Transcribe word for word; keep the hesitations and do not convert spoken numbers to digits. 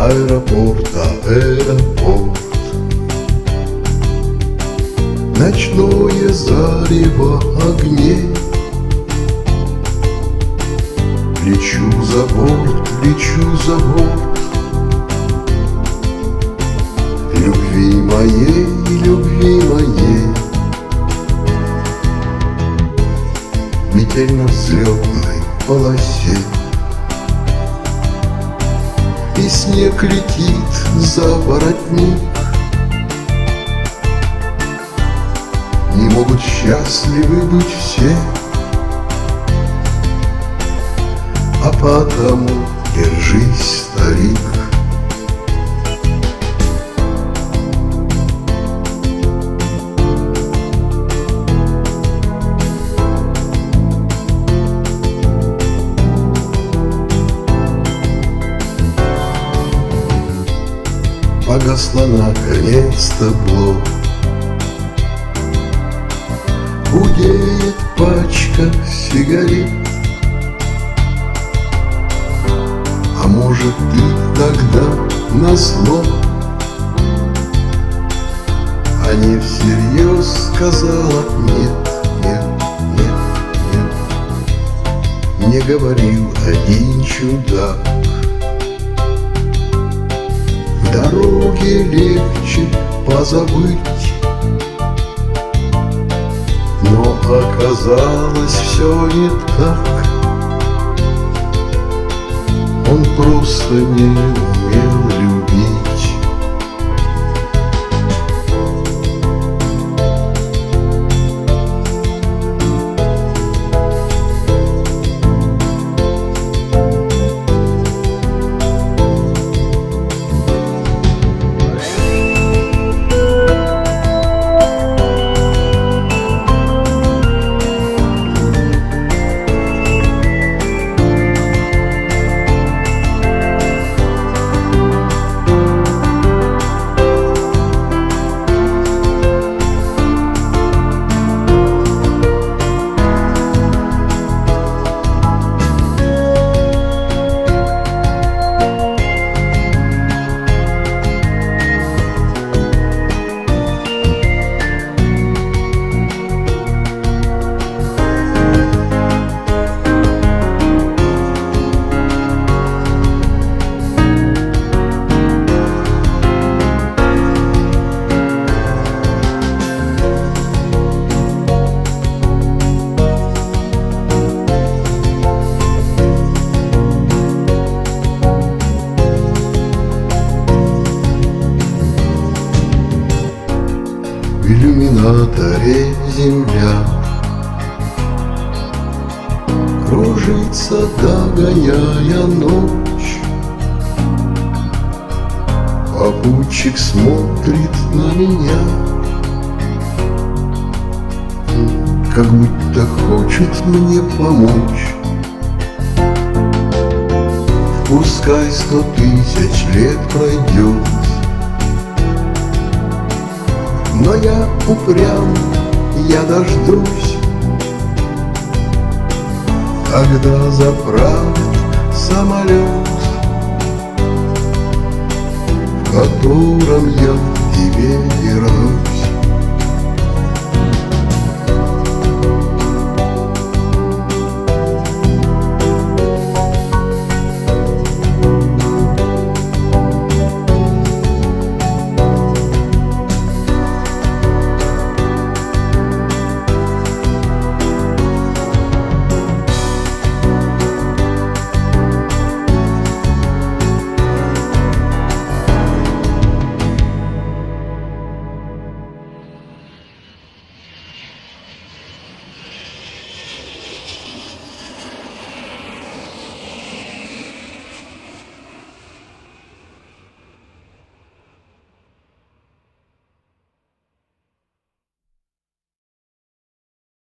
Аэропорт, аэропорт, ночное зарево огней. Лечу за борт, лечу за борт любви моей, любви моей. Метель на взлетной полосе, и снег летит за воротник. Не могут счастливы быть все, а потому держись, старик. Погасла наконец-то блок, худеет пачка сигарет. А может, ты тогда назло, а не всерьез сказала нет, нет, нет, нет. Не говорил один чудак, в дороге легче позабыть. Но оказалось все не так. Он просто не умел любить. В иллюминаторе земля кружится, догоняя ночь. Попутчик смотрит на меня, как будто хочет мне помочь. Пускай сто тысяч лет пройдет, но я упрям, я дождусь, когда заправит самолет, в котором я